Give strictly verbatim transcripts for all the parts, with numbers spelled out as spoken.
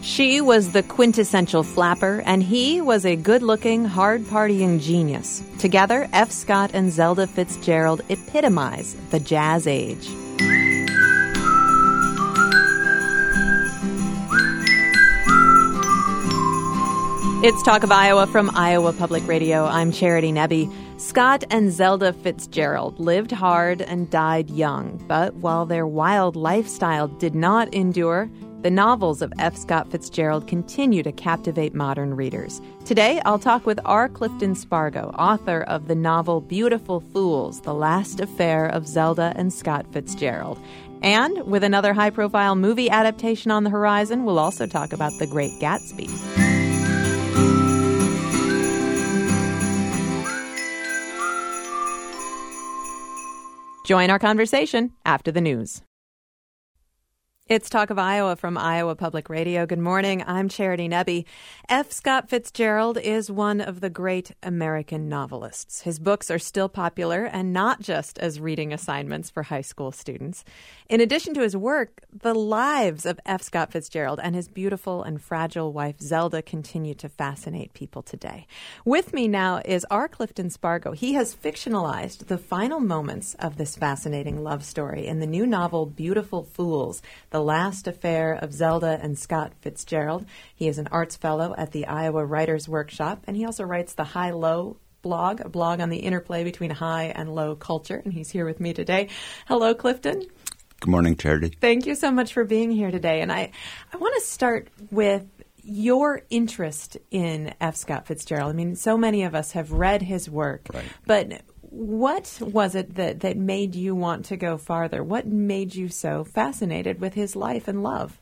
She was the quintessential flapper, and he was a good-looking, hard-partying genius. Together, F. Scott and Zelda Fitzgerald epitomize the jazz age. It's Talk of Iowa from Iowa Public Radio. I'm Charity Nebbe. Scott and Zelda Fitzgerald lived hard and died young, but while their wild lifestyle did not endure, the novels of F. Scott Fitzgerald continue to captivate modern readers. Today, I'll talk with R. Clifton Spargo, author of the novel Beautiful Fools, The Last Affair of Zelda and Scott Fitzgerald. And with another high-profile movie adaptation on the horizon, we'll also talk about The Great Gatsby. Join our conversation after the news. It's Talk of Iowa from Iowa Public Radio. Good morning. I'm Charity Nebbe. F. Scott Fitzgerald is one of the great American novelists. His books are still popular, and not just as reading assignments for high school students. In addition to his work, the lives of F. Scott Fitzgerald and his beautiful and fragile wife Zelda continue to fascinate people today. With me now is R. Clifton Spargo. He has fictionalized the final moments of this fascinating love story in the new novel Beautiful Fools, The Last Affair of Zelda and Scott Fitzgerald. He is an arts fellow at the Iowa Writers Workshop, and he also writes the High Low blog, a blog on the interplay between high and low culture, and he's here with me today. Hello, Clifton. Good morning, Charity. Thank you so much for being here today. And I, I want to start with your interest in F. Scott Fitzgerald. I mean, so many of us have read his work, right. But what was it that, that made you want to go farther? What made you so fascinated with his life and love?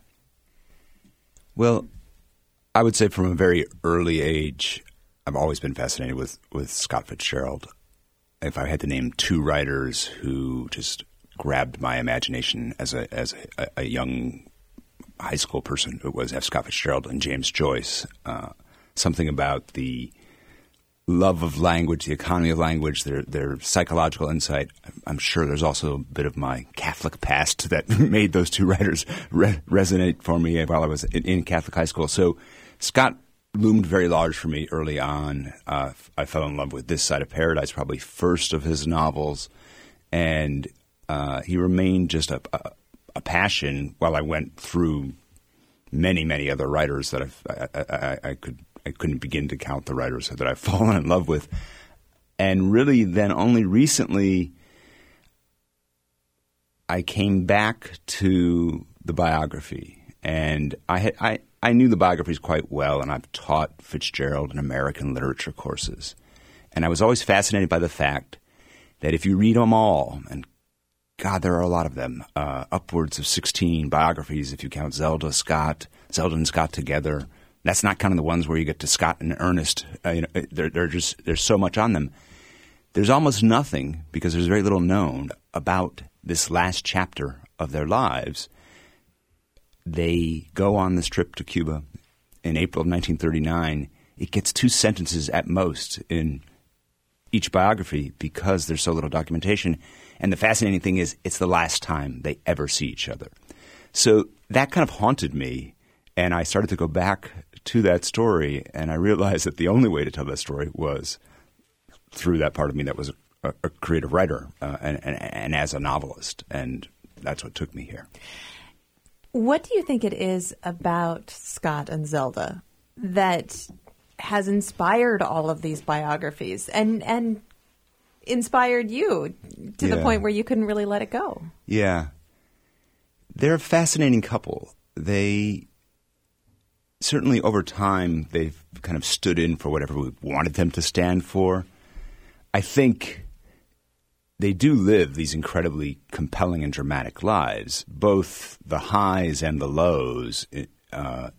Well, I would say from a very early age, I've always been fascinated with, with Scott Fitzgerald. If I had to name two writers who just grabbed my imagination as a as a, a young high school person, it was F. Scott Fitzgerald and James Joyce. Uh, something about the love of language, the economy of language, their their psychological insight. I'm sure there's also a bit of my Catholic past that made those two writers re- resonate for me while I was in, in Catholic high school. So Scott loomed very large for me early on. Uh, I fell in love with This Side of Paradise, probably first of his novels, and uh, he remained just a, a, a passion while I went through many, many other writers that I've, I, I, I could I couldn't begin to count the writers that I've fallen in love with. And really then only recently I came back to the biography. And I had, I, I knew the biographies quite well, and I've taught Fitzgerald in American literature courses. And I was always fascinated by the fact that if you read them all, and God, there are a lot of them, uh, upwards of sixteen biographies if you count Zelda, Scott, Zelda and Scott together. That's not kind of the ones where you get to Scott and Ernest. Uh, you know, they're, they're just there's so much on them. There's almost nothing, because there's very little known about this last chapter of their lives. They go on this trip to Cuba in April of nineteen thirty-nine. It gets two sentences at most in each biography because there's so little documentation. And the fascinating thing is it's the last time they ever see each other. So that kind of haunted me, and I started to go back to that story, and I realized that the only way to tell that story was through that part of me that was a, a creative writer uh, and, and, and as a novelist, and that's what took me here. What do you think it is about Scott and Zelda that has inspired all of these biographies and and inspired you to yeah. the point where you couldn't really let it go? Yeah. They're a fascinating couple. They certainly over time they've kind of stood in for whatever we wanted them to stand for. I think they do live these incredibly compelling and dramatic lives, both the highs and the lows, uh,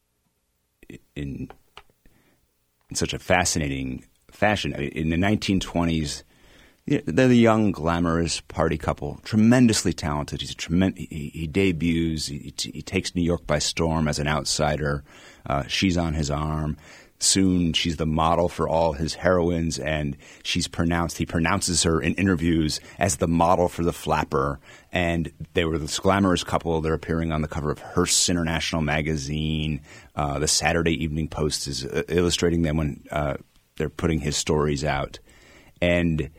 in in such a fascinating fashion. In the nineteen twenties, they're the young, glamorous party couple, tremendously talented. He's a tremend- he, he debuts. He, he takes New York by storm as an outsider. Uh, she's on his arm. soon she's the model for all his heroines, and she's pronounced, he pronounces her in interviews as the model for the flapper. And they were this glamorous couple. They're appearing on the cover of Hearst's International Magazine. Uh, the Saturday Evening Post is uh, illustrating them when uh, they're putting his stories out. And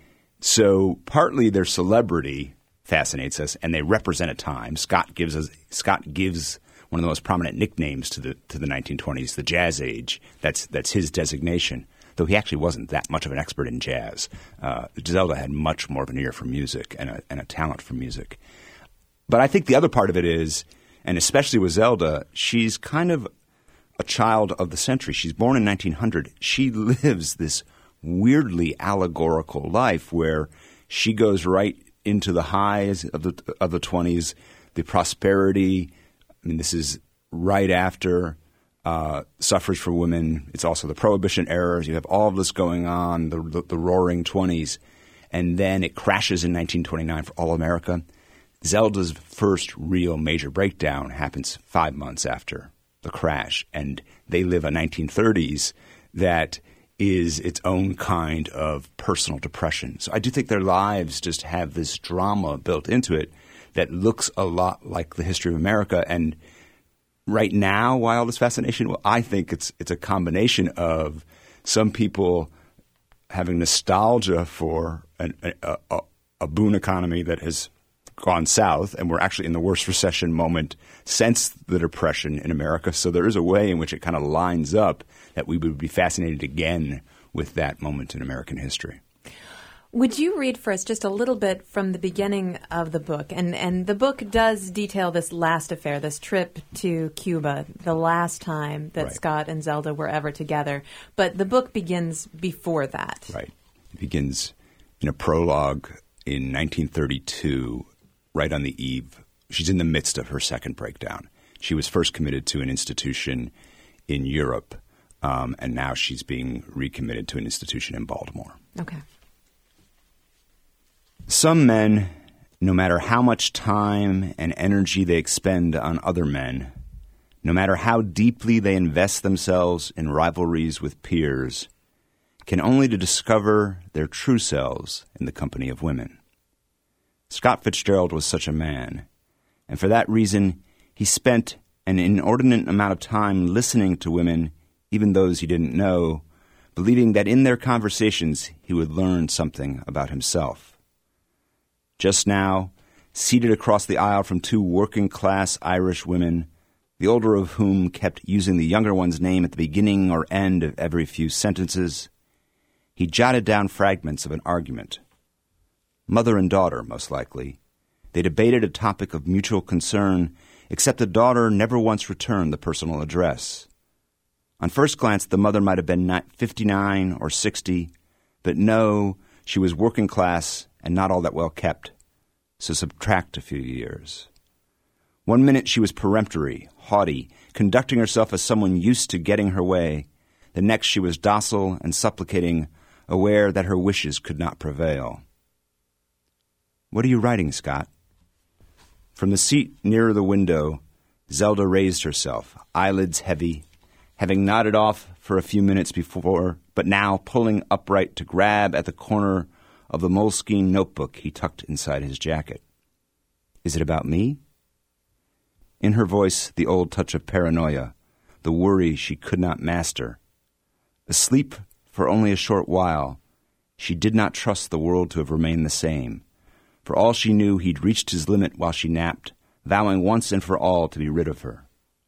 so partly their celebrity fascinates us, and they represent a time. Scott gives us Scott gives one of the most prominent nicknames to the to the nineteen twenties, the Jazz Age. That's that's his designation, though he actually wasn't that much of an expert in jazz. Uh, Zelda had much more of an ear for music and a, and a talent for music. But I think the other part of it is, and especially with Zelda, she's kind of a child of the century. She's born in nineteen hundred. She lives this weirdly allegorical life where she goes right into the highs of the of the twenties, the prosperity. I mean, this is right after uh, suffrage for women. It's also the Prohibition era. You have all of this going on, the, the, the roaring twenties. And then it crashes in nineteen twenty-nine for all America. Zelda's first real major breakdown happens five months after the crash. And they live a nineteen thirties that is its own kind of personal depression. So I do think their lives just have this drama built into it that looks a lot like the history of America. And right now, why all this fascination? Well, I think it's it's a combination of some people having nostalgia for an, a, a, a boon economy that has gone south, and we're actually in the worst recession moment since the Depression in America. So there is a way in which it kind of lines up that we would be fascinated again with that moment in American history. Would you read for us just a little bit from the beginning of the book? And and the book does detail this last affair, this trip to Cuba, the last time that right. Scott and Zelda were ever together. But the book begins before that. Right. It begins in a prologue in nineteen thirty-two, right on the eve. She's in the midst of her second breakdown. She was first committed to an institution in Europe, um, and now she's being recommitted to an institution in Baltimore. Okay. Some men, no matter how much time and energy they expend on other men, no matter how deeply they invest themselves in rivalries with peers, can only to discover their true selves in the company of women. Scott Fitzgerald was such a man, and for that reason he spent an inordinate amount of time listening to women, even those he didn't know, believing that in their conversations he would learn something about himself. Just now, seated across the aisle from two working-class Irish women, the older of whom kept using the younger one's name at the beginning or end of every few sentences, he jotted down fragments of an argument. Mother and daughter, most likely. They debated a topic of mutual concern, except the daughter never once returned the personal address. On first glance, the mother might have been fifty-nine or sixty, but no, she was working class and not all that well kept, so subtract a few years. One minute she was peremptory, haughty, conducting herself as someone used to getting her way. The next she was docile and supplicating, aware that her wishes could not prevail. "What are you writing, Scott?" From the seat nearer the window, Zelda raised herself, eyelids heavy, having nodded off for a few minutes before, but now pulling upright to grab at the corner of the moleskin notebook he tucked inside his jacket. "Is it about me?" In her voice, the old touch of paranoia, the worry she could not master. Asleep for only a short while, she did not trust the world to have remained the same. For all she knew, he'd reached his limit while she napped, vowing once and for all to be rid of her.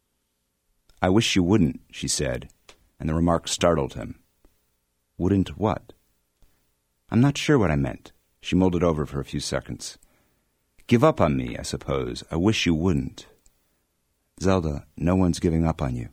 "I wish you wouldn't," she said, and the remark startled him. "Wouldn't what?" "I'm not sure what I meant." She mulled it over for a few seconds. "Give up on me, I suppose. I wish you wouldn't." "Zelda, no one's giving up on you."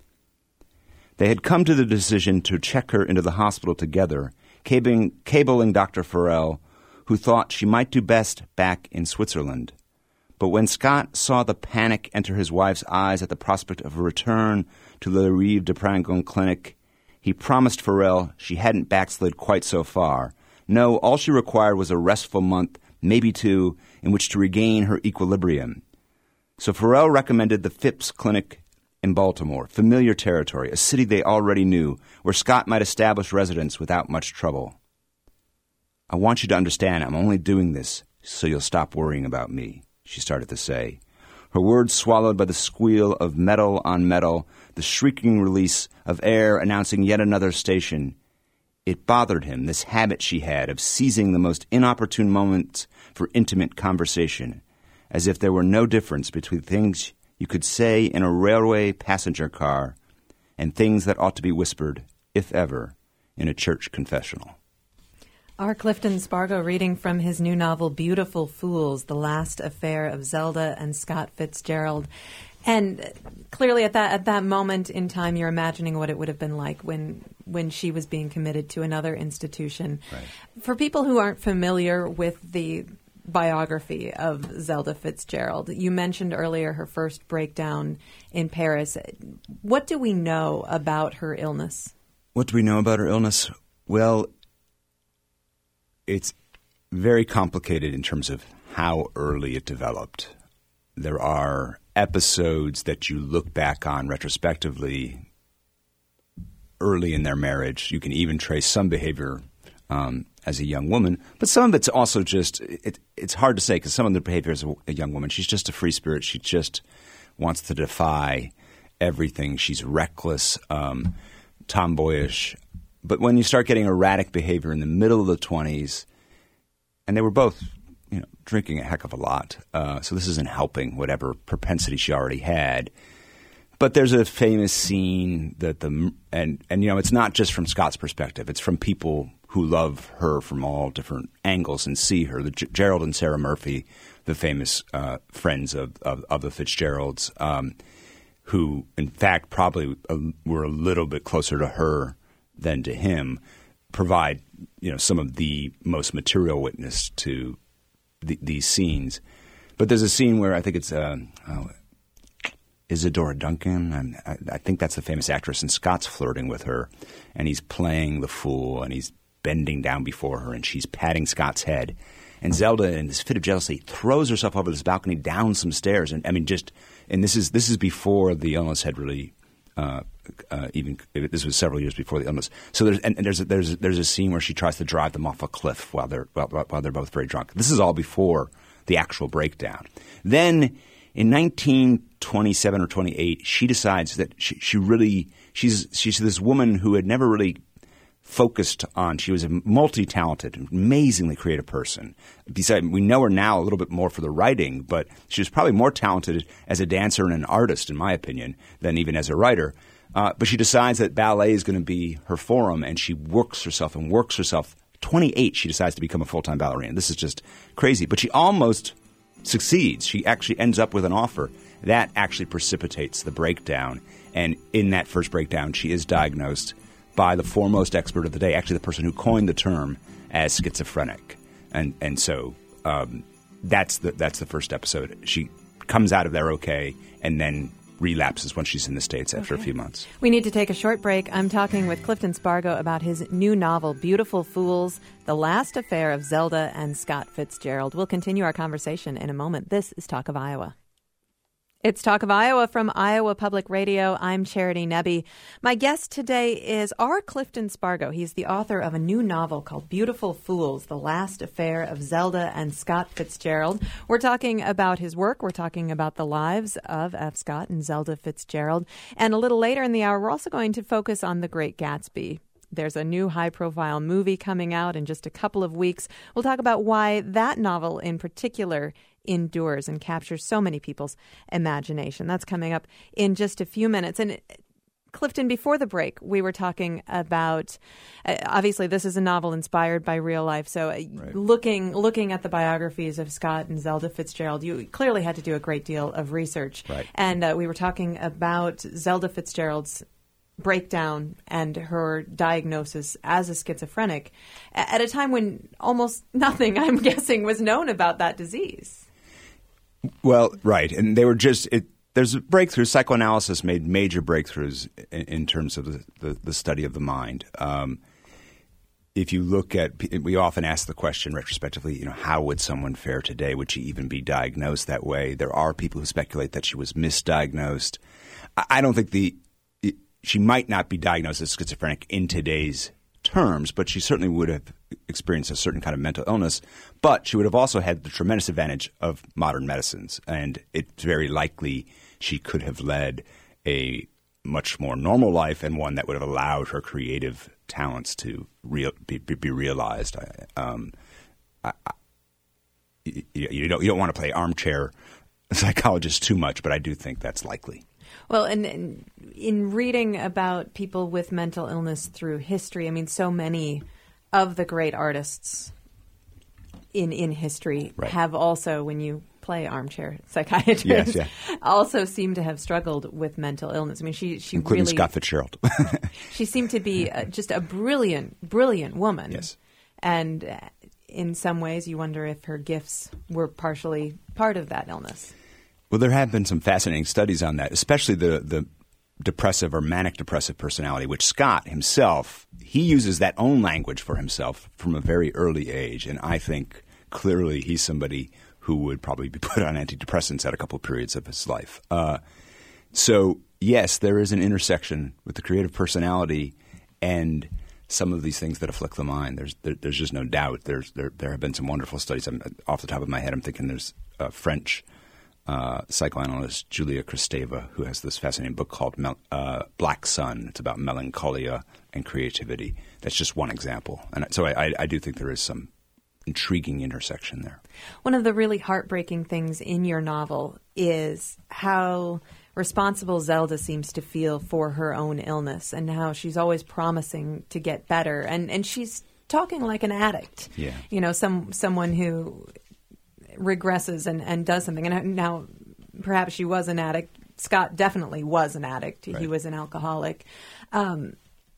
They had come to the decision to check her into the hospital together, cabling, cabling Doctor Farrell, who thought she might do best back in Switzerland. But when Scott saw the panic enter his wife's eyes at the prospect of a return to the Rive de Prangon clinic, he promised Farrell she hadn't backslid quite so far. No, all she required was a restful month, maybe two, in which to regain her equilibrium. So Farrell recommended the Phipps Clinic in Baltimore, familiar territory, a city they already knew, where Scott might establish residence without much trouble. I want you to understand I'm only doing this so you'll stop worrying about me, she started to say. Her words swallowed by the squeal of metal on metal, the shrieking release of air announcing yet another station. It bothered him, this habit she had of seizing the most inopportune moments for intimate conversation, as if there were no difference between things you could say in a railway passenger car and things that ought to be whispered, if ever, in a church confessional. R. Clifton Spargo reading from his new novel, Beautiful Fools, The Last Affair of Zelda and Scott Fitzgerald. And clearly at that at that moment in time, you're imagining what it would have been like when when she was being committed to another institution. Right. For people who aren't familiar with the biography of Zelda Fitzgerald, you mentioned earlier her first breakdown in Paris. What do we know about her illness? What do we know about her illness? Well, it's very complicated in terms of how early it developed. There are episodes that you look back on retrospectively early in their marriage. You can even trace some behavior um, as a young woman, but some of it's also just it, it's hard to say because some of the behavior as a, a young woman, she's just a free spirit. She just wants to defy everything. She's reckless, um, tomboyish. But when you start getting erratic behavior in the middle of the twenties, and they were both, you know, drinking a heck of a lot, uh, so this isn't helping whatever propensity she already had. But there's a famous scene that the and and you know it's not just from Scott's perspective; it's from people who love her from all different angles and see her. The G- Gerald and Sarah Murphy, the famous uh, friends of, of of the Fitzgeralds, um, who in fact probably uh, were a little bit closer to her than to him, provide you know some of the most material witness to the, these scenes. But there's a scene where I think it's uh, oh, Isadora Duncan, and I, I think that's the famous actress, and Scott's flirting with her, and he's playing the fool, and he's bending down before her, and she's patting Scott's head. And Zelda, in this fit of jealousy, throws herself over this balcony down some stairs, and I mean, just and this is this is before the illness had really. Uh, uh, even this was several years before the illness. So there's and, and there's a, there's a, there's a scene where she tries to drive them off a cliff while they're while, while they're both very drunk. This is all before the actual breakdown. Then in nineteen twenty-seven or twenty-eight, she decides that she, she really she's she's this woman who had never really focused on. She was a multi-talented, amazingly creative person. Besides, we know her now a little bit more for the writing, but she was probably more talented as a dancer and an artist, in my opinion, than even as a writer. Uh, but she decides that ballet is going to be her forum, and she works herself and works herself. twenty-eight, she decides to become a full-time ballerina. This is just crazy. But she almost succeeds. She actually ends up with an offer. That actually precipitates the breakdown. And in that first breakdown, she is diagnosed by the foremost expert of the day, actually the person who coined the term, as schizophrenic. And and so um, that's the that's the first episode. She comes out of there okay, and then relapses when she's in the States after okay. a few months. We need to take a short break. I'm talking with Clifton Spargo about his new novel, Beautiful Fools, The Last Affair of Zelda and Scott Fitzgerald. We'll continue our conversation in a moment. This is Talk of Iowa. It's Talk of Iowa from Iowa Public Radio. I'm Charity Nebbe. My guest today is R. Clifton Spargo. He's the author of a new novel called Beautiful Fools, The Last Affair of Zelda and Scott Fitzgerald. We're talking about his work. We're talking about the lives of F. Scott and Zelda Fitzgerald. And a little later in the hour, we're also going to focus on The Great Gatsby. There's a new high-profile movie coming out in just a couple of weeks. We'll talk about why that novel in particular endures and captures so many people's imagination. That's coming up in just a few minutes. And Clifton, before the break, we were talking about, uh, obviously this is a novel inspired by real life. So uh, right. looking looking at the biographies of Scott and Zelda Fitzgerald, you clearly had to do a great deal of research. Right. And uh, we were talking about Zelda Fitzgerald's breakdown and her diagnosis as a schizophrenic at a time when almost nothing, I'm guessing, was known about that disease. Well, right. And they were just it, – there's a breakthrough. Psychoanalysis made major breakthroughs in, in terms of the, the, the study of the mind. Um, if you look at, we often ask the question retrospectively, you know, how would someone fare today? Would she even be diagnosed that way? There are people who speculate that she was misdiagnosed. I don't think the she might not be diagnosed as schizophrenic in today's terms, but she certainly would have experienced a certain kind of mental illness. But she would have also had the tremendous advantage of modern medicines, and it's very likely she could have led a much more normal life and one that would have allowed her creative talents to real, be, be realized. Um, I, I, you, you don't you don't want to play armchair psychologist too much, but I do think that's likely. Well, and, and in reading about people with mental illness through history, I mean, so many of the great artists in in history right. have also, when you play armchair psychiatrist, yes, yeah. also seem to have struggled with mental illness. I mean, she she including really, Scott Fitzgerald. She seemed to be uh, just a brilliant, brilliant woman. Yes, and uh, in some ways, you wonder if her gifts were partially part of that illness. Well, there have been some fascinating studies on that, especially the the depressive or manic depressive personality, which Scott himself, he uses that own language for himself from a very early age. And I think clearly he's somebody who would probably be put on antidepressants at a couple of periods of his life. Uh, so, yes, there is an intersection with the creative personality and some of these things that afflict the mind. There's there, there's just no doubt. There's there there have been some wonderful studies. I'm, off the top of my head, I'm thinking there's a French uh, psychoanalyst, Julia Kristeva, who has this fascinating book called Mel- uh, Black Sun. It's about melancholia and creativity. That's just one example. And so I, I, I do think there is some intriguing intersection there. One of the really heartbreaking things in your novel is how responsible Zelda seems to feel for her own illness and how she's always promising to get better. And and she's talking like an addict. Yeah. You know, some someone who regresses and, and does something. And now perhaps she was an addict. Scott definitely was an addict. Right. He was an alcoholic. Um,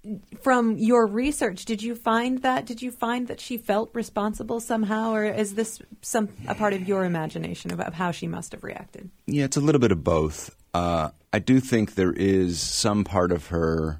from your research, did you find that? Did you find that she felt responsible somehow, or is this some a part of your imagination about how she must have reacted? Yeah, it's a little bit of both. Uh, I do think there is some part of her.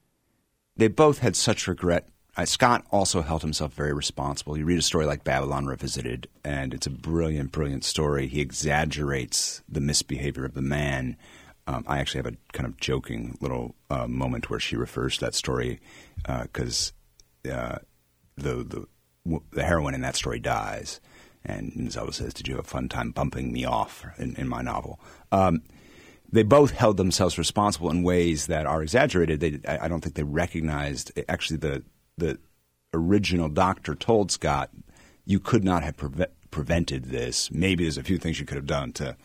They both had such regret. Uh, Scott also held himself very responsible. You read a story like Babylon Revisited, and it's a brilliant, brilliant story. He exaggerates the misbehavior of the man. Um, I actually have a kind of joking little uh, moment where she refers to that story because uh, uh, the, the the heroine in that story dies, and Zelda says, "Did you have a fun time bumping me off in, in my novel?" Um, they both held themselves responsible in ways that are exaggerated. They, I, I don't think they recognized. Actually, the the original doctor told Scott, "You could not have preve- prevented this. Maybe there's a few things you could have done to."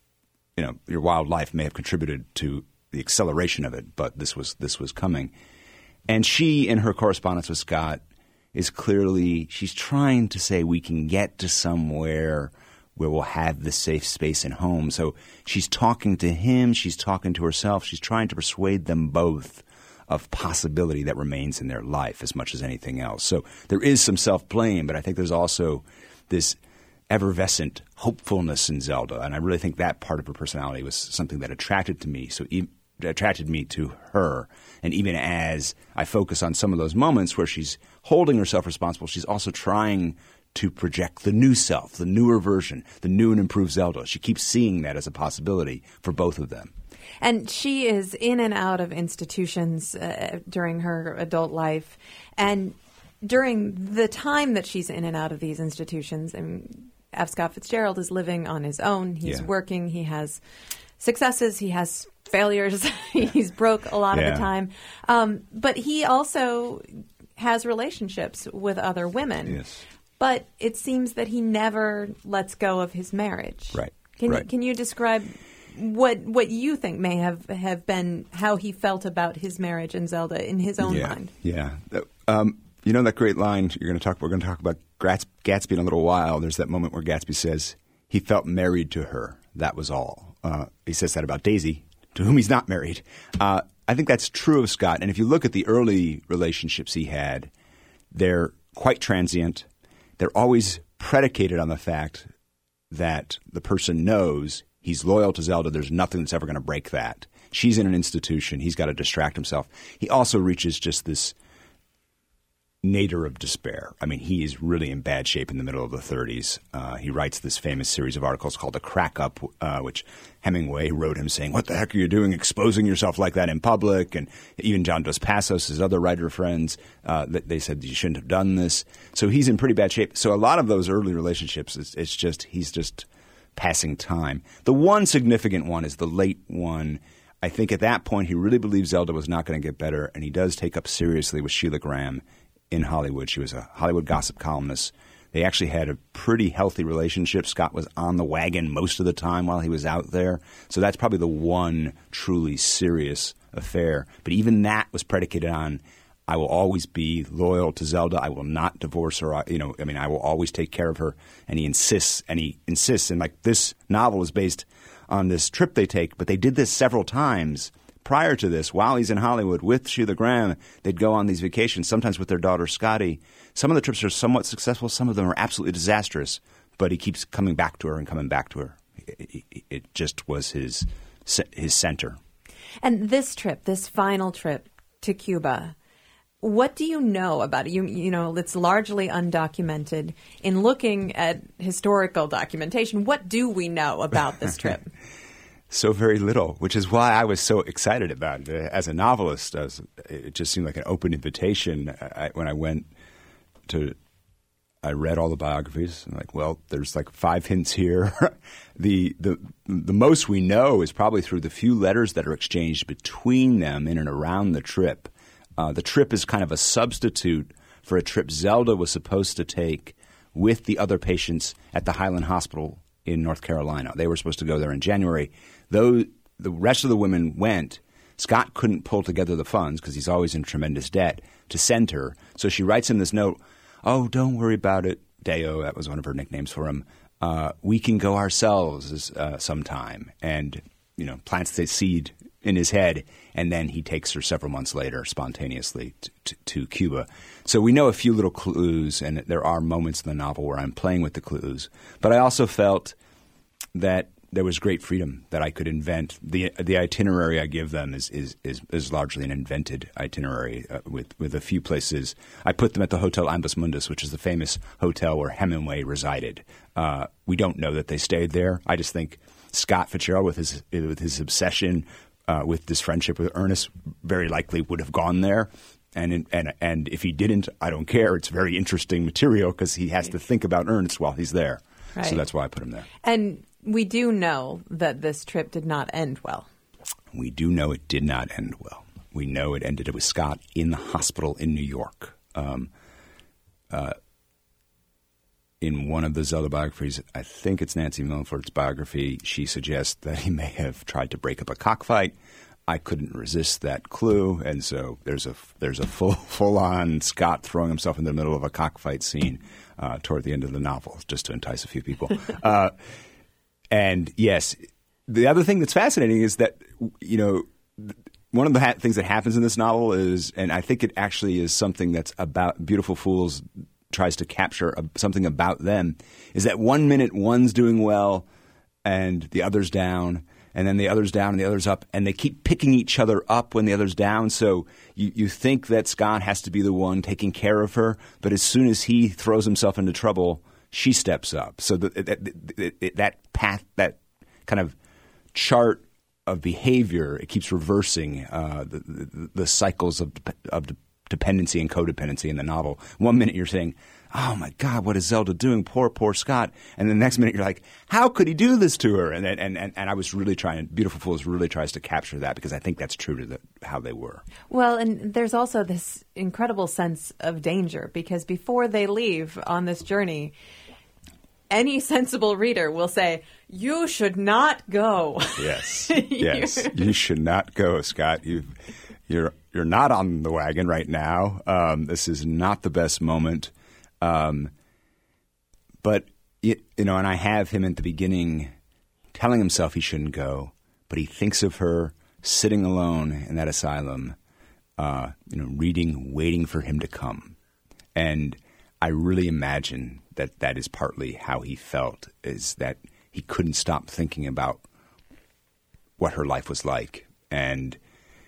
You know, your wild life may have contributed to the acceleration of it, but this was this was coming. And she, in her correspondence with Scott, is clearly, she's trying to say we can get to somewhere where we'll have this safe space and home. So she's talking to him, she's talking to herself, she's trying to persuade them both of possibility that remains in their life as much as anything else. So there is some self-blame, but I think there's also this effervescent hopefulness in Zelda, and I really think that part of her personality was something that attracted to me. So e- attracted me to her, and even as I focus on some of those moments where she's holding herself responsible, she's also trying to project the new self, the newer version, the new and improved Zelda. She keeps seeing that as a possibility for both of them. And she is in and out of institutions uh, during her adult life, and during the time that she's in and out of these institutions, I mean, F. Scott Fitzgerald is living on his own. He's yeah. working. He has successes. He has failures. He's broke a lot yeah. of the time. Um, but he also has relationships with other women. Yes. But it seems that he never lets go of his marriage. Right. Can right. you, can you describe what what you think may have, have been how he felt about his marriage and Zelda in his own yeah. mind? Yeah. Um, you know that great line you're going to talk. We're going to talk about Gatsby in a little while. There's that moment where Gatsby says he felt married to her. That was all. Uh, he says that about Daisy, to whom he's not married. Uh, I think that's true of Scott. And if you look at the early relationships he had, they're quite transient. They're always predicated on the fact that the person knows he's loyal to Zelda. There's nothing that's ever going to break that. She's in an institution. He's got to distract himself. He also reaches just this nadir of despair. I mean, he is really in bad shape in the middle of the thirties. Uh, he writes this famous series of articles called The Crack Up, uh, which Hemingway wrote him saying, what the heck are you doing exposing yourself like that in public? And even John Dos Passos, his other writer friends, uh, they said you shouldn't have done this. So he's in pretty bad shape. So a lot of those early relationships, it's, it's just he's just passing time. The one significant one is the late one. I think at that point he really believed Zelda was not going to get better, and he does take up seriously with Sheila Graham in Hollywood. She was a Hollywood gossip columnist. They actually had a pretty healthy relationship. Scott was on the wagon most of the time while he was out there. So that's probably the one truly serious affair. But even that was predicated on, I will always be loyal to Zelda. I will not divorce her. You know, I mean, I will always take care of her. And he insists, and he insists. And like this novel is based on this trip they take, but they did this several times. Prior to this, while he's in Hollywood with Sheila Graham, they'd go on these vacations, sometimes with their daughter Scotty. Some of the trips are somewhat successful. Some of them are absolutely disastrous. But he keeps coming back to her and coming back to her. It, it, it just was his his center. And this trip, this final trip to Cuba, what do you know about it? You, you know, it's largely undocumented. In looking at historical documentation, what do we know about this trip? So very little, which is why I was so excited about it. As a novelist, as it just seemed like an open invitation. I, when I went to, I read all the biographies. I'm like, well, there's like five hints here. the the the most we know is probably through the few letters that are exchanged between them in and around the trip. Uh, the trip is kind of a substitute for a trip Zelda was supposed to take with the other patients at the Highland Hospital in North Carolina. They were supposed to go there in January. Though the rest of the women went, Scott couldn't pull together the funds because he's always in tremendous debt to send her. So she writes him this note, oh, don't worry about it, Deo, that was one of her nicknames for him. Uh, we can go ourselves uh, sometime. And, you know, plants the seed in his head, and then he takes her several months later spontaneously to, to, to Cuba. So we know a few little clues, and there are moments in the novel where I'm playing with the clues. But I also felt that there was great freedom that I could invent. The the itinerary I give them is is is, is largely an invented itinerary uh, with, with a few places. I put them at the Hotel Ambos Mundus, which is the famous hotel where Hemingway resided. Uh, we don't know that they stayed there. I just think Scott Fitzgerald, with his with his obsession, uh, with this friendship with Ernest, very likely would have gone there. And and and if he didn't, I don't care. It's very interesting material because he has to think about Ernest while he's there. Right. So that's why I put him there. And we do know that this trip did not end well. We do know it did not end well. We know it ended with Scott in the hospital in New York. Um, uh, in one of the Zelda biographies, I think it's Nancy Milford's biography, she suggests that he may have tried to break up a cockfight. I couldn't resist that clue, and so there's a there's a full full on Scott throwing himself in the middle of a cockfight scene uh, toward the end of the novel, just to entice a few people. uh, and yes, the other thing that's fascinating is that, you know, one of the ha- things that happens in this novel is, and I think it actually is something that's about Beautiful Fools tries to capture a, something about them, is that one minute one's doing well and the other's down. And then the other's down and the other's up, and they keep picking each other up when the other's down. So you, you think that Scott has to be the one taking care of her, but as soon as he throws himself into trouble, she steps up. So the, that, that, that path, that kind of chart of behavior, it keeps reversing uh, the, the, the cycles of, of dependency and codependency in the novel. One minute you're saying, oh, my God, what is Zelda doing? Poor, poor Scott. And the next minute you're like, how could he do this to her? And and and, and I was really trying, Beautiful Fools really tries to capture that because I think that's true to the, how they were. Well, and there's also this incredible sense of danger because before they leave on this journey, any sensible reader will say, you should not go. Yes, yes. You should not go, Scott. You've, you're, you're not on the wagon right now. Um, this is not the best moment. Um, but, you, you know, and I have him at the beginning telling himself he shouldn't go, but he thinks of her sitting alone in that asylum, uh, you know, reading, waiting for him to come. And I really imagine that that is partly how he felt, is that he couldn't stop thinking about what her life was like. And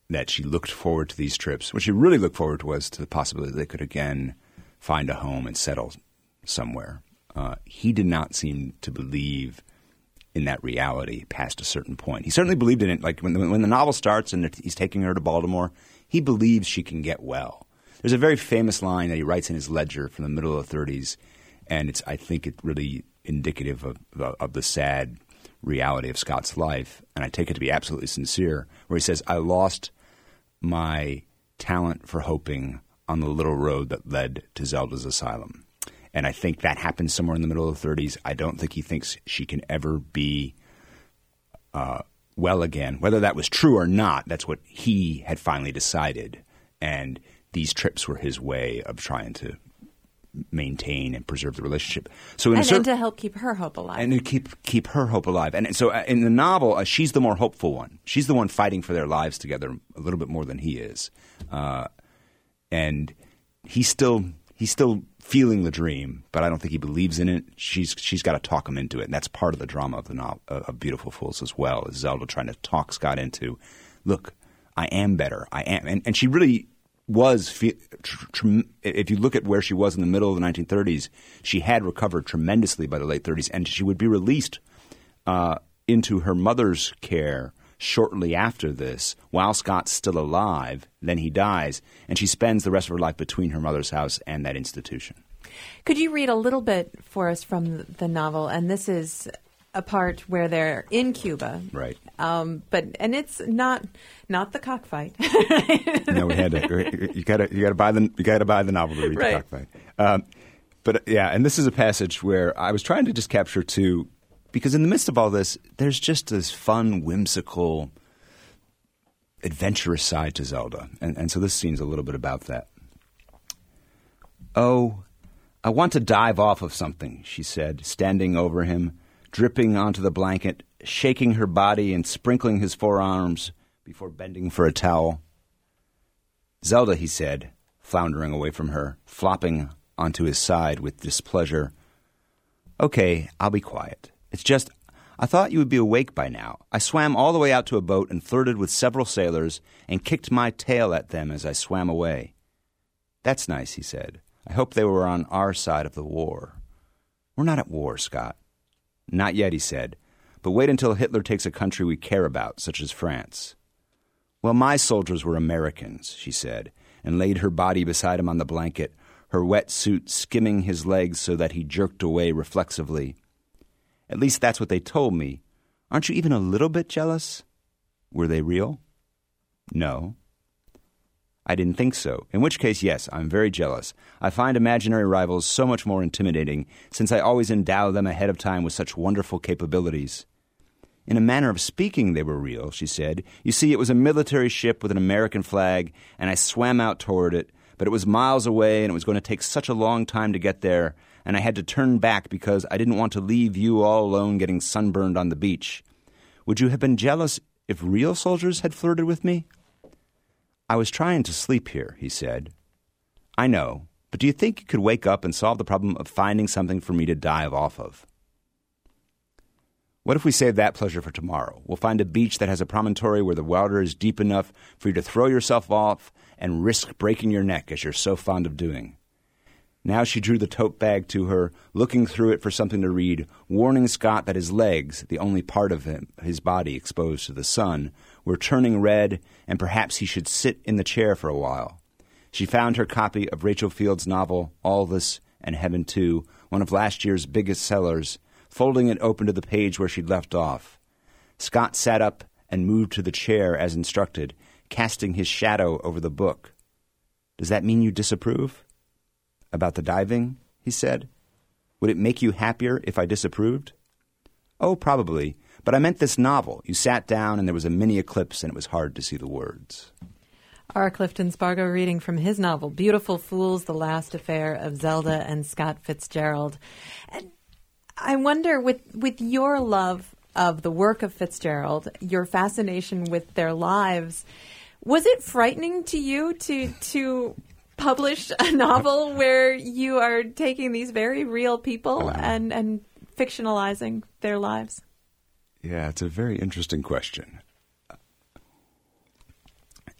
that she looked forward to these trips. What she really looked forward to was to the possibility that they could again find a home and settle somewhere. Uh, he did not seem to believe in that reality past a certain point. He certainly believed in it. Like when the, when the novel starts and he's taking her to Baltimore, he believes she can get well. There's a very famous line that he writes in his ledger from the middle of the thirties, and it's I think it's really indicative of, of, of the sad reality of Scott's life, and I take it to be absolutely sincere, where he says, I lost my talent for hoping on the little road that led to Zelda's asylum. And I think that happened somewhere in the middle of the thirties. I don't think he thinks she can ever be uh, well again. Whether that was true or not, that's what he had finally decided. And these trips were his way of trying to maintain and preserve the relationship. So in and, a cer- and to help keep her hope alive. And to keep keep her hope alive. And so uh, in the novel, uh, she's the more hopeful one. She's the one fighting for their lives together a little bit more than he is. Uh, and he's still he's still feeling the dream, but I don't think he believes in it. She's she's got to talk him into it. And that's part of the drama of the novel, uh, of Beautiful Fools as well, is Zelda trying to talk Scott into, look, I am better. I am. And, and she really was, tr- tr- if you look at where she was in the middle of the nineteen thirties, she had recovered tremendously by the late thirties, and she would be released uh, into her mother's care shortly after this, while Scott's still alive. Then he dies, and she spends the rest of her life between her mother's house and that institution. Could you read a little bit for us from the novel? And this is a part where they're in Cuba, right? Um, but and it's not not the cockfight. No, we had to. You got to you got to buy the you got to buy the novel to read right. the cockfight. Um, but uh, yeah, and this is a passage where I was trying to just capture too, because in the midst of all this, there's just this fun, whimsical, adventurous side to Zelda, and and so this scene's a little bit about that. Oh, I want to dive off of something, she said, standing over him, dripping onto the blanket, shaking her body and sprinkling his forearms before bending for a towel. Zelda, he said, floundering away from her, flopping onto his side with displeasure. Okay, I'll be quiet. It's just, I thought you would be awake by now. I swam all the way out to a boat and flirted with several sailors and kicked my tail at them as I swam away. That's nice, he said. I hope they were on our side of the war. We're not at war, Scott. Not yet, he said, but wait until Hitler takes a country we care about, such as France. Well, my soldiers were Americans, she said, and laid her body beside him on the blanket, her wet suit skimming his legs so that he jerked away reflexively. At least that's what they told me. Aren't you even a little bit jealous? Were they real? No. I didn't think so. In which case, yes, I'm very jealous. I find imaginary rivals so much more intimidating, since I always endow them ahead of time with such wonderful capabilities. In a manner of speaking, they were real, she said. You see, it was a military ship with an American flag, and I swam out toward it, but it was miles away, and it was going to take such a long time to get there, and I had to turn back because I didn't want to leave you all alone getting sunburned on the beach. Would you have been jealous if real soldiers had flirted with me? I was trying to sleep here, he said. I know, but do you think you could wake up and solve the problem of finding something for me to dive off of? What if we save that pleasure for tomorrow? We'll find a beach that has a promontory where the water is deep enough for you to throw yourself off and risk breaking your neck, as you're so fond of doing. Now she drew the tote bag to her, looking through it for something to read, warning Scott that his legs, the only part of him, his body exposed to the sun, were turning red, and perhaps he should sit in the chair for a while. She found her copy of Rachel Field's novel, All This and Heaven Too, one of last year's biggest sellers, folding it open to the page where she'd left off. Scott sat up and moved to the chair as instructed, casting his shadow over the book. Does that mean you disapprove? About the diving, he said. Would it make you happier if I disapproved? Oh, probably. But I meant this novel. You sat down and there was a mini eclipse and it was hard to see the words. R. Clifton Spargo reading from his novel, Beautiful Fools, The Last Affair of Zelda and Scott Fitzgerald. And I wonder, with, with your love of the work of Fitzgerald, your fascination with their lives, was it frightening to you to to publish a novel where you are taking these very real people and, and fictionalizing their lives? Yeah, it's a very interesting question.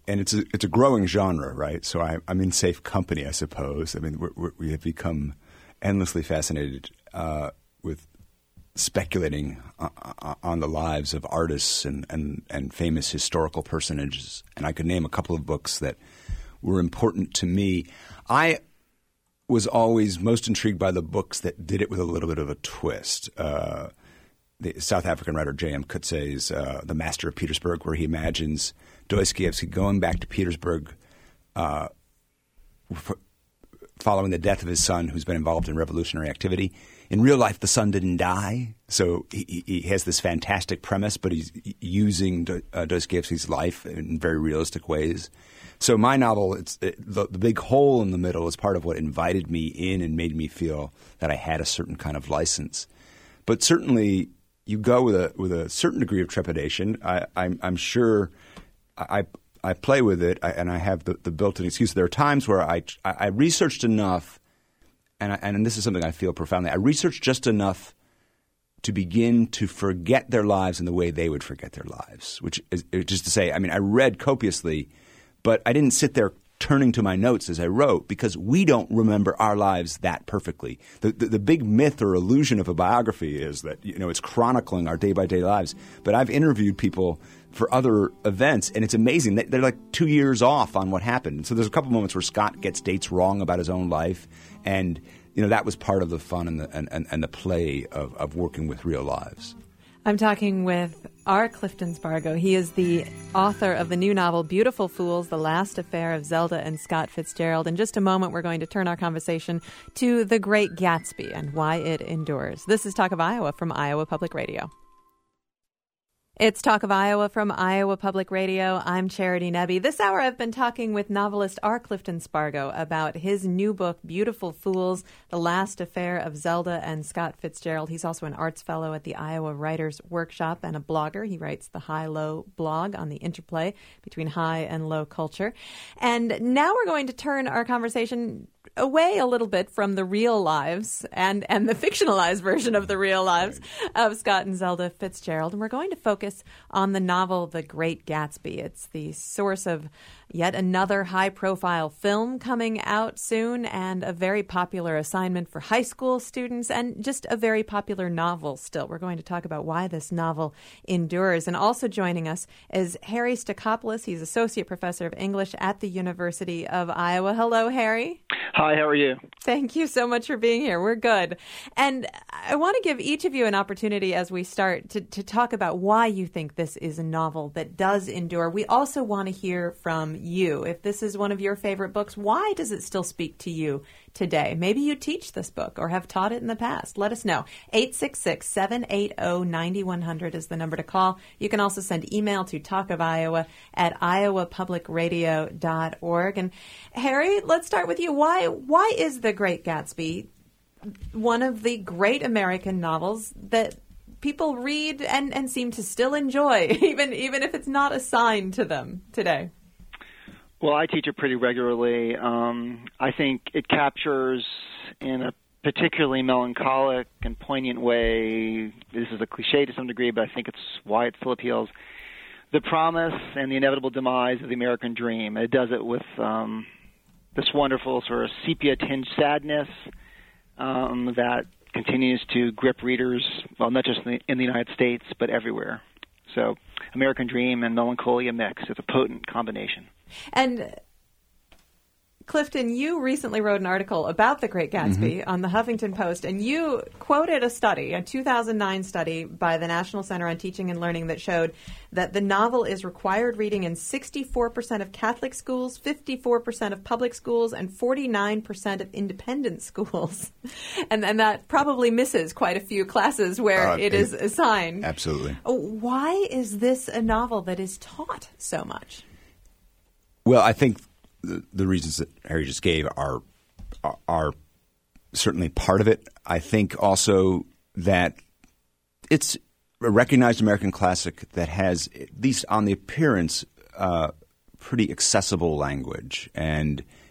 and it's a, it's a growing genre, right? So I, I'm in safe company, I suppose. I mean, we're, we're, we have become endlessly fascinated uh, with speculating uh, on the lives of artists and, and, and famous historical personages. And I could name a couple of books that were important to me. I was always most intrigued by the books that did it with a little bit of a twist. Uh, the South African writer J M Coetzee's uh, The Master of Petersburg, where he imagines Dostoevsky going back to Petersburg uh, f- following the death of his son, who's been involved in revolutionary activity. In real life, the son didn't die, so he, he has this fantastic premise, but he's using Do, uh, Dostoevsky's life in very realistic ways. So my novel, it's it, the, the big hole in the middle is part of what invited me in and made me feel that I had a certain kind of license. But certainly, you go with a with a certain degree of trepidation. I, I'm, I'm sure I I play with it, I, and I have the, the built-in excuse. There are times where I I researched enough. And, I, and this is something I feel profoundly. I researched just enough to begin to forget their lives in the way they would forget their lives, which is, which is to say, I mean, I read copiously, but I didn't sit there turning to my notes as I wrote because we don't remember our lives that perfectly. The, the, the big myth or illusion of a biography is that, you know, it's chronicling our day-by-day lives. But I've interviewed people for other events, and it's amazing. They're like two years off on what happened. So there's a couple moments where Scott gets dates wrong about his own life. And, you know, that was part of the fun and the, and, and, and the play of, of working with real lives. I'm talking with R. Clifton Spargo. He is the author of the new novel, Beautiful Fools, The Last Affair of Zelda and Scott Fitzgerald. In just a moment, we're going to turn our conversation to The Great Gatsby and why it endures. This is Talk of Iowa from Iowa Public Radio. It's Talk of Iowa from Iowa Public Radio. I'm Charity Nebbe. This hour I've been talking with novelist R. Clifton Spargo about his new book, Beautiful Fools, The Last Affair of Zelda and Scott Fitzgerald. He's also an arts fellow at the Iowa Writers Workshop and a blogger. He writes the High Low blog on the interplay between high and low culture. And now we're going to turn our conversation away a little bit from the real lives and, and the fictionalized version of the real lives of Scott and Zelda Fitzgerald. And we're going to focus on the novel The Great Gatsby. It's the source of yet another high-profile film coming out soon and a very popular assignment for high school students and just a very popular novel still. We're going to talk about why this novel endures. And also joining us is Harry Stackopoulos. He's Associate Professor of English at the University of Iowa. Hello, Harry. Hi, how are you? Thank you so much for being here. We're good. And I want to give each of you an opportunity as we start to, to talk about why you think this is a novel that does endure. We also want to hear from you. If this is one of your favorite books, why does it still speak to you today? Maybe you teach this book or have taught it in the past. Let us know. eight six six, seven eight zero, nine one zero zero is the number to call. You can also send email to talkofiowa at iowa public radio dot org. And Harry, let's start with you. Why, why is The Great Gatsby one of the great American novels that people read and, and seem to still enjoy, even even if it's not assigned to them today? Well, I teach it pretty regularly. Um, I think it captures in a particularly melancholic and poignant way, this is a cliche to some degree, but I think it's why it still appeals, the promise and the inevitable demise of the American dream. It does it with um, this wonderful sort of sepia-tinged sadness um, that continues to grip readers, well, not just in the, in the United States, but everywhere. So American dream and melancholia mix. It's a potent combination. And Clifton, you recently wrote an article about The Great Gatsby mm-hmm. on the Huffington Post, and you quoted a study, a two thousand nine study by the National Center on Teaching and Learning that showed that the novel is required reading in sixty-four percent of Catholic schools, fifty-four percent of public schools, and forty-nine percent of independent schools. and, and that probably misses quite a few classes where uh, it, it is assigned. Absolutely. Why is this a novel that is taught so much? Well, I think the, the reasons that Harry just gave are, are are certainly part of it. I think also that it's a recognized American classic that has, at least on the appearance, uh, pretty accessible language. And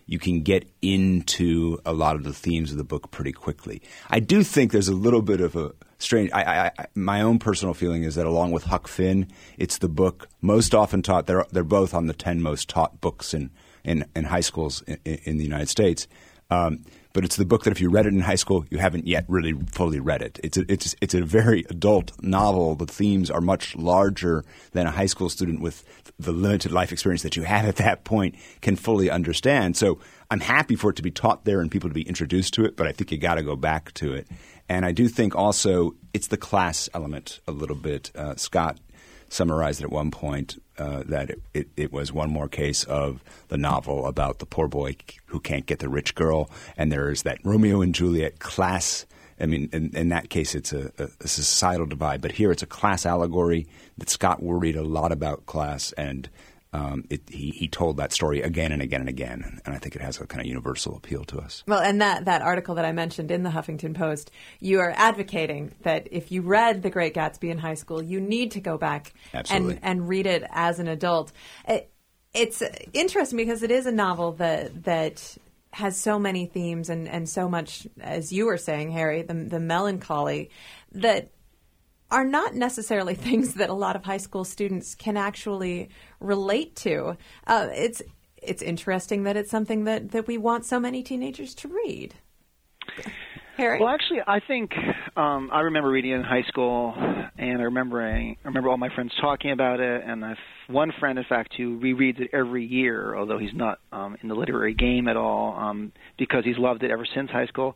you can get into a lot of the themes of the book pretty quickly. I do think there's a little bit of a strange I, I, – my own personal feeling is that along with Huck Finn, it's the book most often taught – they're they're both on the ten most taught books in, in, in high schools in, in the United States. Um, but it's the book that if you read it in high school, you haven't yet really fully read it. It's a, it's it's a very adult novel. The themes are much larger than a high school student with the limited life experience that you have at that point can fully understand. So I'm happy for it to be taught there and people to be introduced to it, but I think you got to go back to it. And I do think also it's the class element a little bit. Uh, Scott summarized at one point uh, that it, it, it was one more case of the novel about the poor boy who can't get the rich girl, and there is that Romeo and Juliet class. I mean, in, in that case, it's a, a societal divide, but here it's a class allegory that Scott worried a lot about class, and um, it, he, he told that story again and again and again, and I think it has a kind of universal appeal to us. Well, and that, that article that I mentioned in the Huffington Post, you are advocating that if you read The Great Gatsby in high school, you need to go back and, and read it as an adult. It, it's interesting because it is a novel that that has so many themes and, and so much, as you were saying, Harry, the, the melancholy that are not necessarily things that a lot of high school students can actually relate to. Uh, it's it's interesting that it's something that, that we want so many teenagers to read. Harry? Well, actually, I think um, I remember reading it in high school, and I remember I remember all my friends talking about it, and I've one friend, in fact, who rereads it every year, although he's not um, in the literary game at all, um, because he's loved it ever since high school.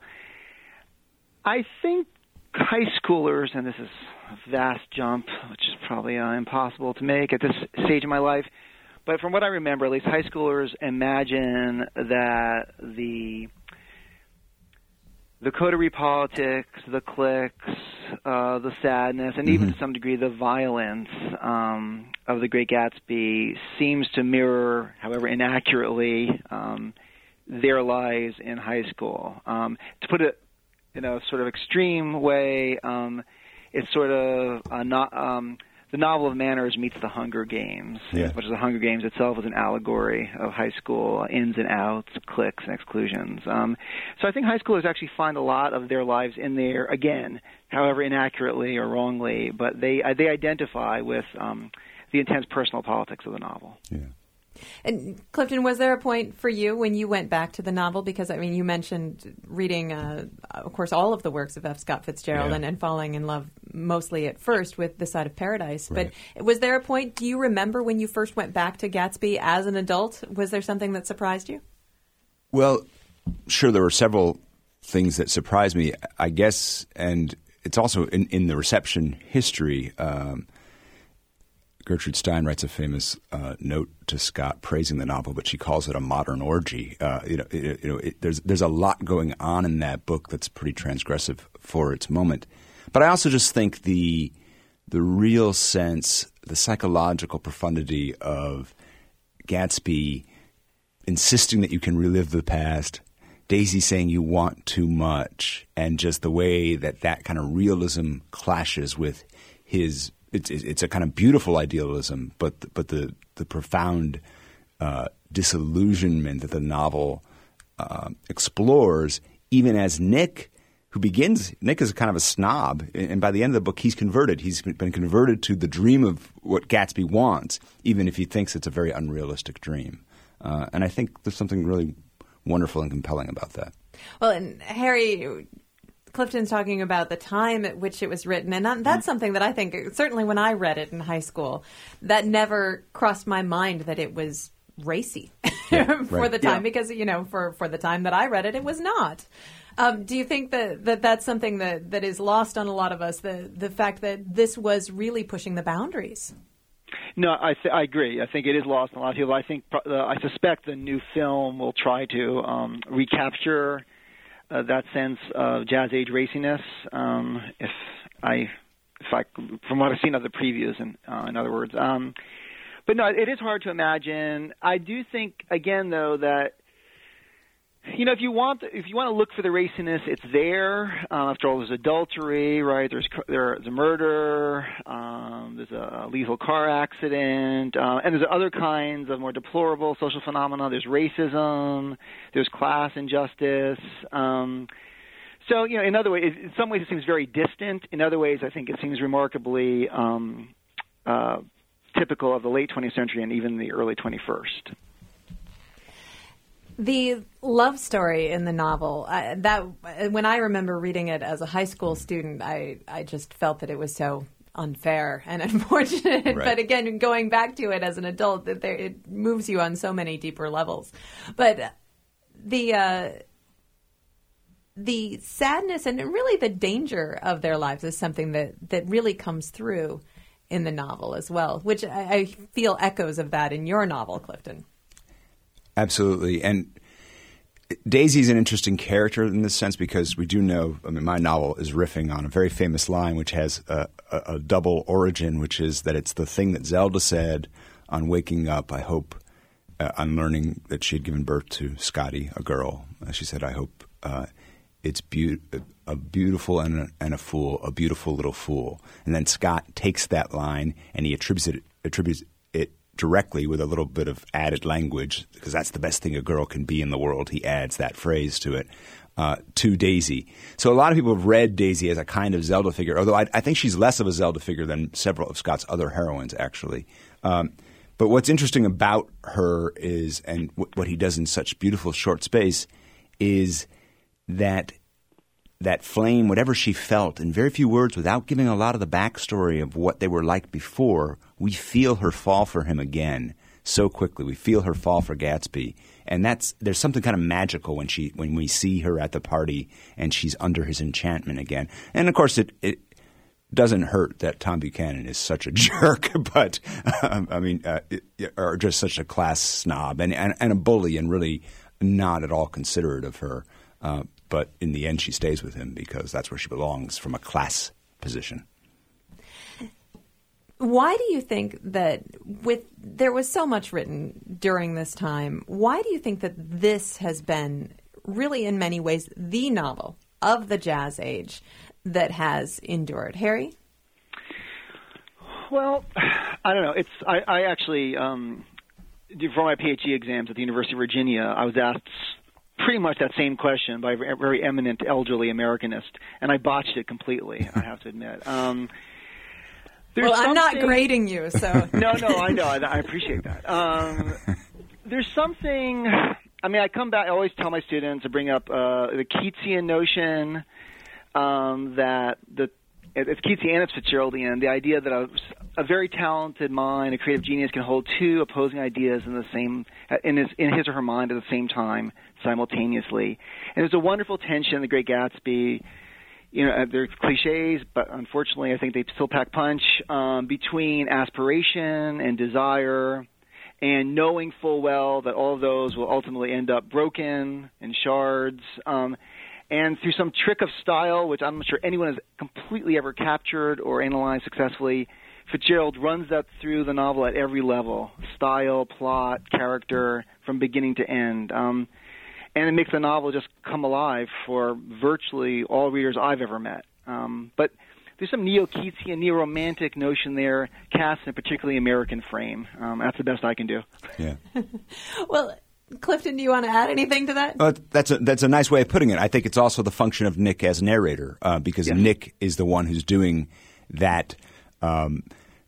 I think high schoolers, and this is a vast jump, which is probably uh, impossible to make at this stage of my life, but from what I remember, at least high schoolers imagine that the the coterie politics, the cliques, uh, the sadness, and mm-hmm. even to some degree the violence um, of The Great Gatsby seems to mirror, however inaccurately, um, their lives in high school. Um, to put it in a sort of extreme way, um, it's sort of a not, um, the novel of manners meets the Hunger Games, yeah. as much as the Hunger Games itself is an allegory of high school ins and outs, cliques and exclusions. Um, so I think high schoolers actually find a lot of their lives in there, again, however inaccurately or wrongly, but they uh, they identify with um, the intense personal politics of the novel. Yeah. And Clifton, was there a point for you when you went back to the novel? Because, I mean, you mentioned reading, uh, of course, all of the works of F. Scott Fitzgerald yeah. and, and falling in love mostly at first with The Side of Paradise. Right. But was there a point, do you remember when you first went back to Gatsby as an adult? Was there something that surprised you? Well, sure, there were several things that surprised me, I guess, and it's also in, in the reception history. Um, Gertrude Stein writes a famous uh, note to Scott praising the novel, but she calls it a modern orgy. Uh, you know, it, you know, it, there's there's a lot going on in that book that's pretty transgressive for its moment. But I also just think the the real sense, the psychological profundity of Gatsby insisting that you can relive the past, Daisy saying you want too much, and just the way that that kind of realism clashes with his. It's, it's a kind of beautiful idealism, but but the the profound uh, disillusionment that the novel uh, explores, even as Nick, who begins – Nick is kind of a snob, and by the end of the book he's converted. He's been converted to the dream of what Gatsby wants, even if he thinks it's a very unrealistic dream. Uh, and I think there's something really wonderful and compelling about that. Well, and Harry – Clifton's talking about the time at which it was written, and that, that's something that I think, certainly when I read it in high school, that never crossed my mind that it was racy yeah, for right. the time, yeah. because, you know, for, for the time that I read it, it was not. Um, do you think that, that that's something that, that is lost on a lot of us, the, the fact that this was really pushing the boundaries? No, I th- I agree. I think it is lost on a lot of people. I think uh, I suspect the new film will try to um, recapture Uh, that sense of jazz age raciness, um, if I, if I, from what I've seen of the previews, in, uh, in other words. Um, but no, it is hard to imagine. I do think, again, though, that You know, if you want, if you want to look for the raciness, it's there. Uh, after all, there's adultery, right? There's there's a murder. Um, there's a lethal car accident, uh, and there's other kinds of more deplorable social phenomena. There's racism. There's class injustice. Um, so, you know, in other ways, in some ways, it seems very distant. In other ways, I think it seems remarkably um, uh, typical of the late twentieth century and even the early twenty-first. The love story in the novel, uh, that when I remember reading it as a high school student, I, I just felt that it was so unfair and unfortunate. Right. But again, going back to it as an adult, that there, it moves you on so many deeper levels. But the uh, the sadness and really the danger of their lives is something that, that really comes through in the novel as well, which I, I feel echoes of that in your novel, Clifton. Absolutely. And Daisy's an interesting character in this sense because we do know, I mean, my novel is riffing on a very famous line which has a, a, a double origin, which is that it's the thing that Zelda said on waking up, I hope, uh, on learning that she had given birth to Scotty, a girl. Uh, she said, I hope uh, it's be- a beautiful and a, and a fool, a beautiful little fool. And then Scott takes that line and he attributes it, attributes it directly with a little bit of added language, because that's the best thing a girl can be in the world. He adds that phrase to it, uh, to Daisy. So a lot of people have read Daisy as a kind of Zelda figure, although I, I think she's less of a Zelda figure than several of Scott's other heroines, actually. Um, but what's interesting about her is, and w- what he does in such beautiful short space, is that that flame, whatever she felt, in very few words, without giving a lot of the backstory of what they were like before, we feel her fall for him again so quickly. We feel her fall for Gatsby. And that's there's something kind of magical when she when we see her at the party and she's under his enchantment again. And, of course, it, it doesn't hurt that Tom Buchanan is such a jerk, but, um, I mean, uh, it, or just such a class snob and, and, and a bully and really not at all considerate of her. Uh, but in the end, she stays with him because that's where she belongs from a class position. Why do you think that with there was so much written during this time, why do you think that this has been really in many ways the novel of the jazz age that has endured? Harry? Well, I don't know. It's I, I actually, um, for my PhD exams at the University of Virginia, I was asked pretty much that same question by a very eminent elderly Americanist, and I botched it completely, I have to admit. Um, well, I'm not grading you, so... no, no, I know. I, I appreciate that. Um, there's something... I mean, I come back, I always tell my students to bring up uh, the Keatsian notion um, that the it's Keatsian and it's Fitzgeraldian, the idea that a, a very talented mind, a creative genius, can hold two opposing ideas in the same in his in his or her mind at the same time, simultaneously. And there's a wonderful tension in The Great Gatsby. You know, there's cliches, but unfortunately, I think they still pack punch um, between aspiration and desire, and knowing full well that all of those will ultimately end up broken in shards. Um, And through some trick of style, which I'm not sure anyone has completely ever captured or analyzed successfully, Fitzgerald runs that through the novel at every level: style, plot, character, from beginning to end. Um, and it makes the novel just come alive for virtually all readers I've ever met. Um, but there's some neo-Keatsian, neo-romantic notion there, cast in a particularly American frame. Um, that's the best I can do. Yeah. Well, Clifton, do you want to add anything to that? Uh, that's a that's a nice way of putting it. I think it's also the function of Nick as narrator, uh, because yes. Nick is the one who's doing that um,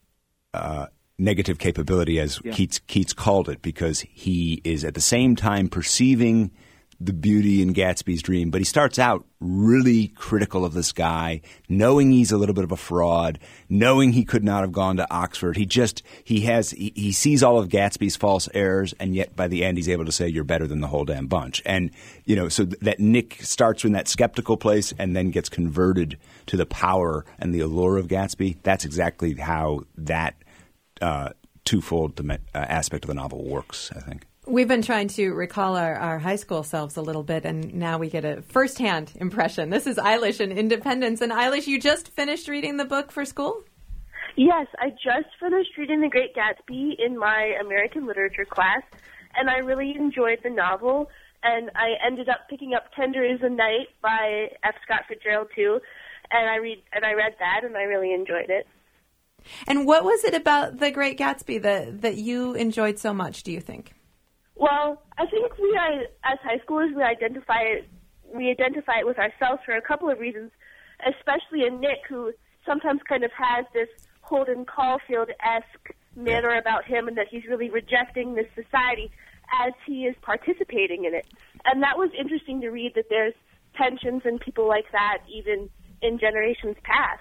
uh, negative capability, as yeah. Keats Keats called it, because he is at the same time perceiving the beauty in Gatsby's dream, but he starts out really critical of this guy, knowing he's a little bit of a fraud, knowing he could not have gone to Oxford. He just he has he, he sees all of Gatsby's false errors, and yet by the end he's able to say you're better than the whole damn bunch. And you know, so th- that Nick starts in that skeptical place and then gets converted to the power and the allure of Gatsby. That's exactly how that uh, twofold dim- uh, aspect of the novel works, I think. We've been trying to recall our, our high school selves a little bit, and now we get a firsthand impression. This is Eilish in Independence. And Eilish, you just finished reading the book for school? Yes, I just finished reading The Great Gatsby in my American literature class, and I really enjoyed the novel. and I ended up picking up Tender is the Night by F. Scott Fitzgerald too, and I read and I read that, and I really enjoyed it. And what was it about The Great Gatsby that, that you enjoyed so much, do you think? Well, I think we are, as high schoolers, we identify it, we identify it with ourselves for a couple of reasons, especially in Nick, who sometimes kind of has this Holden Caulfield-esque manner about him, and that he's really rejecting this society as he is participating in it. And that was interesting to read, that there's tensions and people like that even in generations past.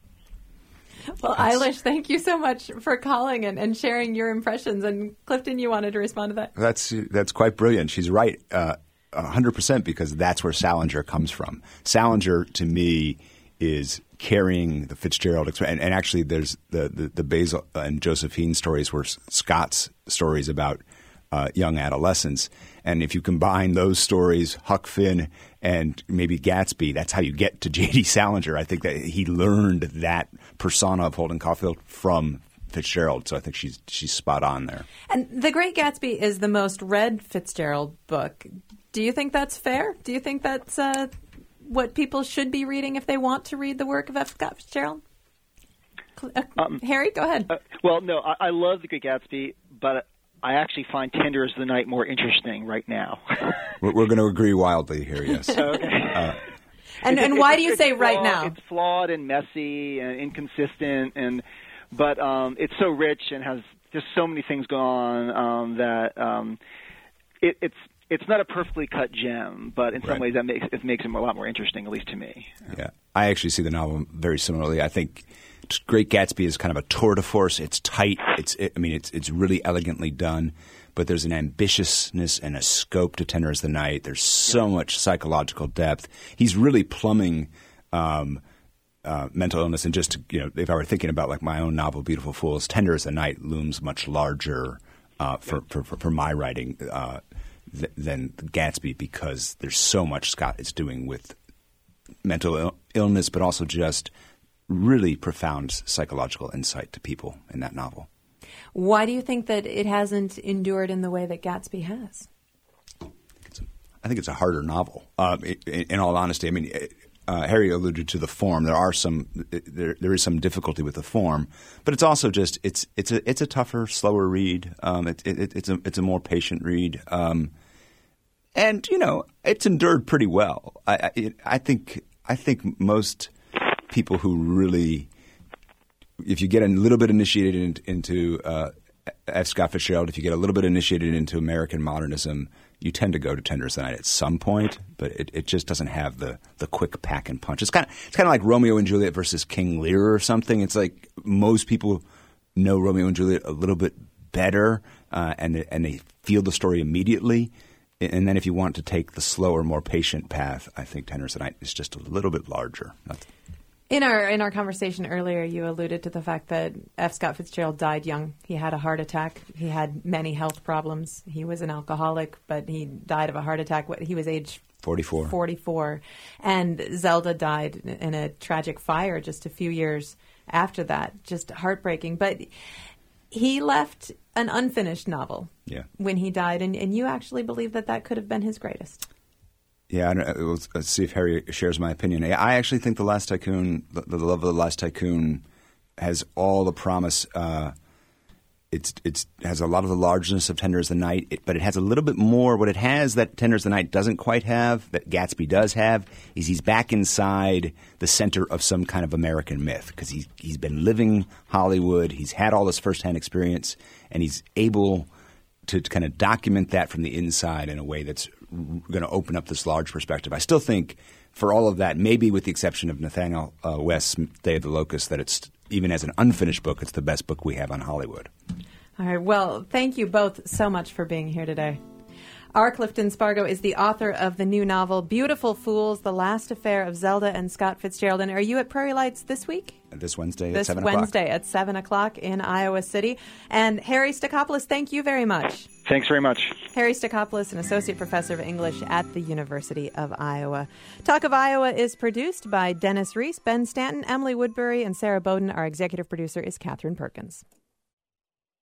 Well, Eilish, thank you so much for calling and, and sharing your impressions. And Clifton, you wanted to respond to that? That's that's quite brilliant. She's right, uh, one hundred percent, because that's where Salinger comes from. Salinger, to me, is carrying the Fitzgerald experience. And, and actually, there's the, the, the Basil and Josephine stories were Scott's stories about uh, young adolescents. And if you combine those stories, Huck Finn and maybe Gatsby, that's how you get to J D. Salinger. I think that he learned that persona of Holden Caulfield from Fitzgerald. So I think she's she's spot on there. And The Great Gatsby is the most read Fitzgerald book. Do you think that's fair? Do you think that's uh, what people should be reading if they want to read the work of F. Scott Fitzgerald? Uh, um, Harry, go ahead. Uh, well, no, I, I love The Great Gatsby, but I actually find Tender is the Night more interesting right now. We're going to agree wildly here, yes. Okay. Uh, and and why do you say right now? It's flawed and messy and inconsistent, and but um, it's so rich and has just so many things going on um, that um, it, it's it's not a perfectly cut gem, but in some right. ways that makes it makes it a lot more interesting, at least to me. Yeah, I actually see the novel very similarly. I think Great Gatsby is kind of a tour de force. It's tight. It's it, I mean, it's it's really elegantly done, but there's an ambitiousness and a scope to Tender as the Night. There's so yeah. much psychological depth. He's really plumbing um, uh, mental illness. And just to, you know, if I were thinking about like my own novel, Beautiful Fools, Tender as the Night looms much larger uh, for, yeah. for, for for my writing uh, th- than Gatsby, because there's so much Scott is doing with mental il- illness, but also just really profound psychological insight to people in that novel. Why do you think that it hasn't endured in the way that Gatsby has? It's a, I think it's a harder novel. Uh, in, in all honesty, I mean, uh, Harry alluded to the form. There are some, there there is some difficulty with the form, but it's also just it's it's a it's a tougher, slower read. Um, it, it, it's a it's a more patient read, um, and you know it's endured pretty well. I I, I think I think most people who really, if you get a little bit initiated in, into uh, F. Scott Fitzgerald, if you get a little bit initiated into American modernism, you tend to go to Tender as the Night at some point, but it, it just doesn't have the, the quick pack and punch. It's kind of it's kind of like Romeo and Juliet versus King Lear or something. It's like most people know Romeo and Juliet a little bit better, uh, and they, and they feel the story immediately. And then if you want to take the slower, more patient path, I think Tender as the Night is just a little bit larger. That's, In our in our conversation earlier, you alluded to the fact that F. Scott Fitzgerald died young. He had a heart attack. He had many health problems. He was an alcoholic, but he died of a heart attack. He was age forty-four. forty-four. And Zelda died in a tragic fire just a few years after that. Just heartbreaking. But he left an unfinished novel yeah. when he died, and, and you actually believe that that could have been his greatest. Yeah, I don't, let's, let's see if Harry shares my opinion. I actually think The Last Tycoon, The, the Love of the Last Tycoon, has all the promise. Uh, it's it's has a lot of the largeness of Tender as the Night, it, but it has a little bit more. What it has that Tender as the Night doesn't quite have, that Gatsby does have, is he's back inside the center of some kind of American myth, because he's, he's been living Hollywood, he's had all this firsthand experience, and he's able to kind of document that from the inside in a way that's going to open up this large perspective. I still think, for all of that, maybe with the exception of Nathaniel uh, West's Day of the Locust, that it's, even as an unfinished book, it's the best book we have on Hollywood. All right. Well, thank you both so much for being here today. R. Clifton Spargo is the author of the new novel, Beautiful Fools, The Last Affair of Zelda and Scott Fitzgerald. And are you at Prairie Lights this week? This Wednesday this at seven Wednesday o'clock. This Wednesday at seven o'clock in Iowa City. And Harry Stackopoulos, thank you very much. Thanks very much. Harry Stackopoulos, an associate professor of English at the University of Iowa. Talk of Iowa is produced by Dennis Reese, Ben Stanton, Emily Woodbury, and Sarah Bowden. Our executive producer is Catherine Perkins.